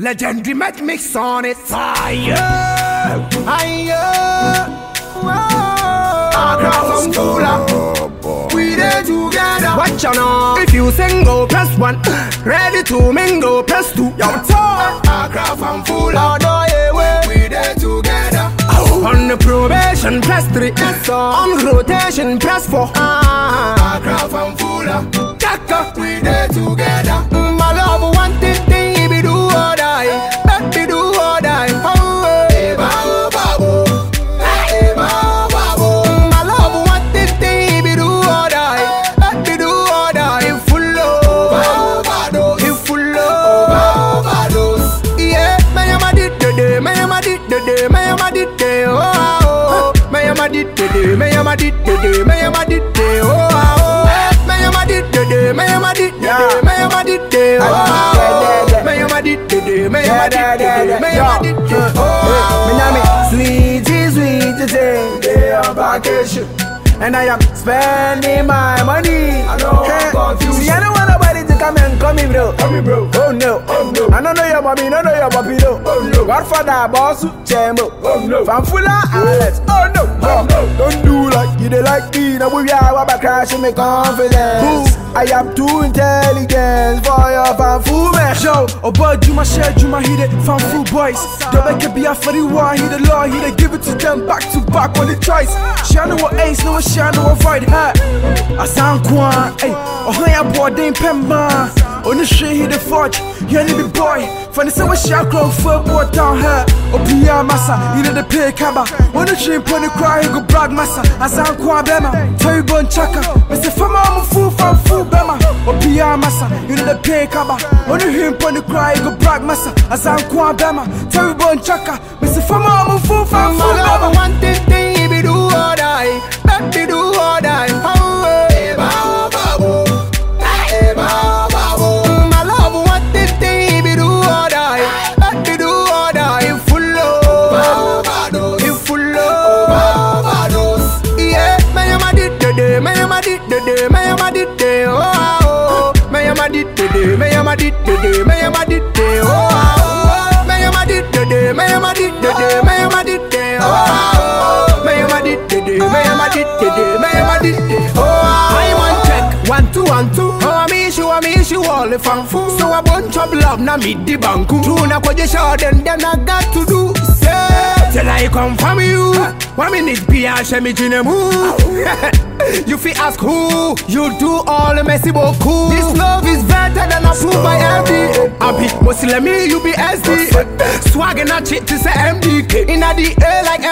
Legendary Met Mix on it. Fire. From Fula, we there together. Watch out now. If you single, press 1. Ready to mingle, press 2. Yo, talk. Accra from Fula, we there together. On the probation, press 3. On rotation, press 4. Accra from Fula, Chaka, we there together. My love, one thing, baby, do or die. Baby, do or die. And I am spending my money. I know I'm confused. See, I don't want nobody to come and call me bro. Oh no, oh no. I don't know your mommy, don't know your papi no. Oh no. Godfather, boss, Chemo. Oh no. Fanfula, Alex. Oh no, oh no. Don't do like you they like me. Now we are about crashing my confidence. I am too intelligent for your fanfu man. Yo, oh boy, Juma share, Juma hit it, fanfu boys. The back can be a funny one, he the law, he they give it to them back to back on the choice. She know what ace, no she know what fight her. I sound quan, hey, oh hey, I bought them pemba. On the street, he the forge, you ain't the boy. Funny say what she a crowd for boy down her. Oh Pia Massa, you know the pay kaba. On the street, pony cry, he go brag massa. I sound quan bema, Terry Bon Chaka. Mr. Fama, I'm a fool for fool bema. Oh Pia Massa, you know the pay kaba. On the him pony cry, he go brag massa. I sound quan bema, Terry Bon Chaka. Mr. Fama, I'm a fool for fool bema. One thing, baby, do or die. Baby, do or die. I want check 1 2 1 2. Oh, I miss you all the fanfu. So a bunch of love na meet the banku. True na kwa jesha then I got to do. Say till I come from you. 1 minute Pia shemi jinemu. You fi ask who, you do all the messy boku. This love is better than approved by MD. I be Muslimi, you be SD. Swaggin' a chick to say MD. Inna the air like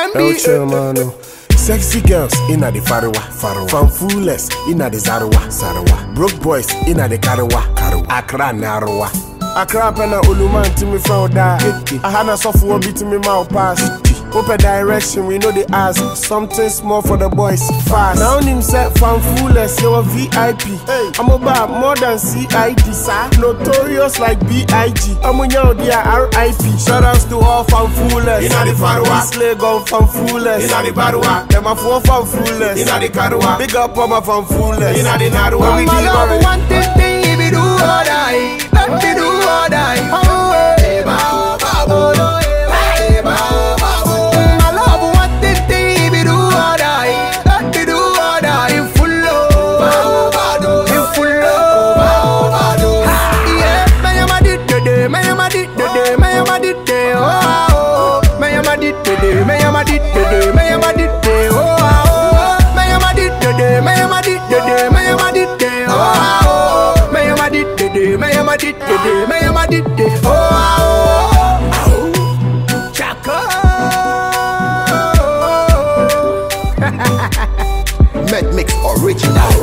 MD. Sexy girls inna the Farawa. Fanfulless inna the Zarawa. Broke boys inna the Karawa. Accra Narawa. Accra pena uluman to me from that. Ahana software beat me mouth pass. Open direction, we know the ask. Something small for the boys, fast. Now him set fanfulless, you're a VIP. Hey, I'm about more than CID, sir. Notorious like B.I.G. I'm on your dear R.I.P. Shoutouts to all fanfulless. Inna the Farawa. Slay gun fanfulless. Inna the Barawa. Them a four fanfulless. Inna the Karawa. Big up on my fanfulless. Inna the Narawa. My love, one thing, baby, do or die. Baby, do or die. Met Mix original.